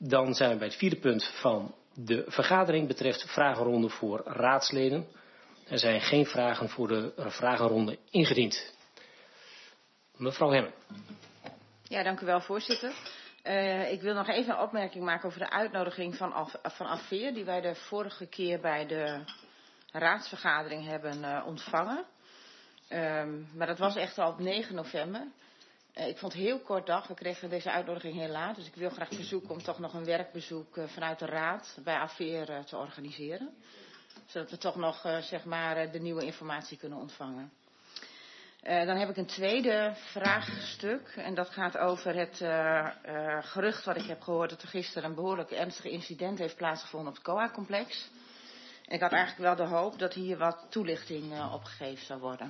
Dan zijn we bij het vierde punt van de vergadering, betreft vragenronde voor raadsleden. Er zijn geen vragen voor de vragenronde ingediend. Mevrouw Hemmen. Ja, dank u wel, voorzitter. Ik wil nog even een opmerking maken over de uitnodiging van Afveer, die wij de vorige keer bij de raadsvergadering hebben ontvangen. Maar dat was echt al op 9 november. Ik vond het heel kort dag. We kregen deze uitnodiging heel laat. Dus ik wil graag verzoeken om toch nog een werkbezoek vanuit de raad bij Afveer te organiseren. Zodat we toch nog de nieuwe informatie kunnen ontvangen. Dan heb ik een tweede vraagstuk. En dat gaat over het gerucht wat ik heb gehoord dat er gisteren een behoorlijk ernstig incident heeft plaatsgevonden op het COA-complex. En ik had eigenlijk wel de hoop dat hier wat toelichting op gegeven zou worden.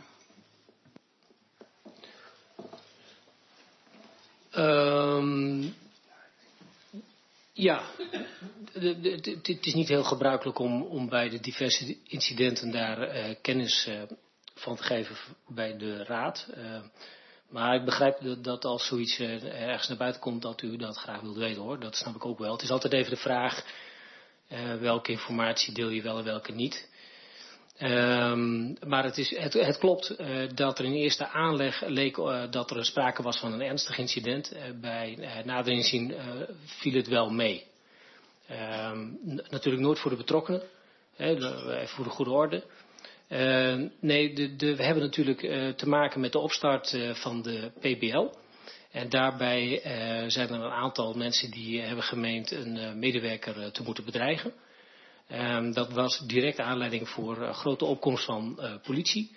Ja, het is niet heel gebruikelijk om bij de diverse incidenten daar kennis van te geven bij de raad. Maar ik begrijp dat als zoiets ergens naar buiten komt dat u dat graag wilt weten, hoor. Dat snap ik ook wel. Het is altijd even de vraag welke informatie deel je wel en welke niet. Maar het klopt dat er in eerste aanleg leek dat er sprake was van een ernstig incident. Bij nader inzien viel het wel mee. Natuurlijk nooit voor de betrokkenen, even voor de goede orde. We hebben natuurlijk te maken met de opstart van de PBL. En daarbij zijn er een aantal mensen die hebben gemeend een medewerker te moeten bedreigen. Dat was direct aanleiding voor grote opkomst van politie.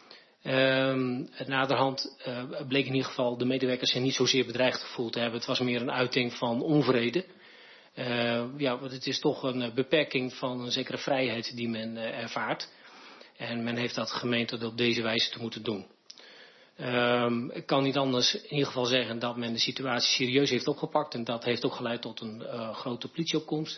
Naderhand bleek in ieder geval de medewerkers zich niet zozeer bedreigd gevoeld te hebben. Het was meer een uiting van onvrede. Want het is toch een beperking van een zekere vrijheid die men ervaart. En men heeft dat gemeend dat op deze wijze te moeten doen. Ik kan niet anders in ieder geval zeggen dat men de situatie serieus heeft opgepakt. En dat heeft ook geleid tot een grote politieopkomst.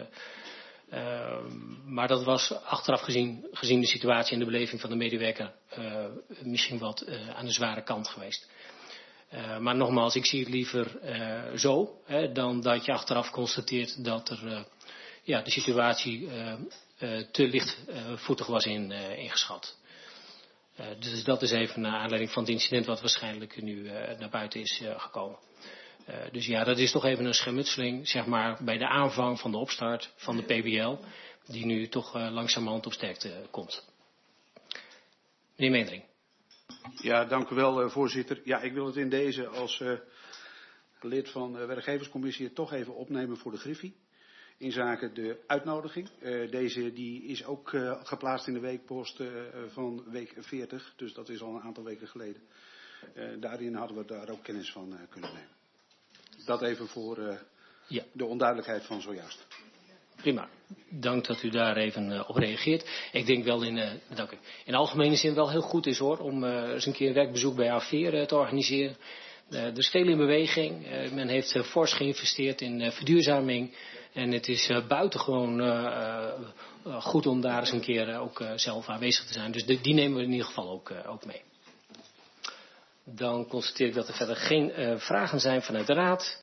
Maar dat was achteraf gezien de situatie en de beleving van de medewerker misschien wat aan de zware kant geweest. Maar nogmaals, ik zie het liever zo, dan dat je achteraf constateert dat er de situatie te lichtvoetig was ingeschat. Dus dat is even naar aanleiding van het incident wat waarschijnlijk nu naar buiten is gekomen. Dus ja, dat is toch even een schermutseling, zeg maar, bij de aanvang van de opstart van de PBL, die nu toch langzamerhand op sterkte komt. Meneer Meendering. Ja, dank u wel, voorzitter. Ja, ik wil het in deze als lid van de werkgeverscommissie toch even opnemen voor de Griffie. In zaken de uitnodiging. Deze die is ook geplaatst in de weekpost van week 40. Dus dat is al een aantal weken geleden. Daarin hadden we daar ook kennis van kunnen nemen. Dat even voor de onduidelijkheid van zojuist. Prima. Dank dat u daar even op reageert. Ik denk wel in algemene zin wel heel goed is, hoor, om eens een keer een werkbezoek bij Afveer te organiseren. Er is veel in beweging. Men heeft fors geïnvesteerd in verduurzaming. En het is buitengewoon goed om daar eens een keer ook zelf aanwezig te zijn. Dus die nemen we in ieder geval ook mee. Dan constateer ik dat er verder geen vragen zijn vanuit de raad.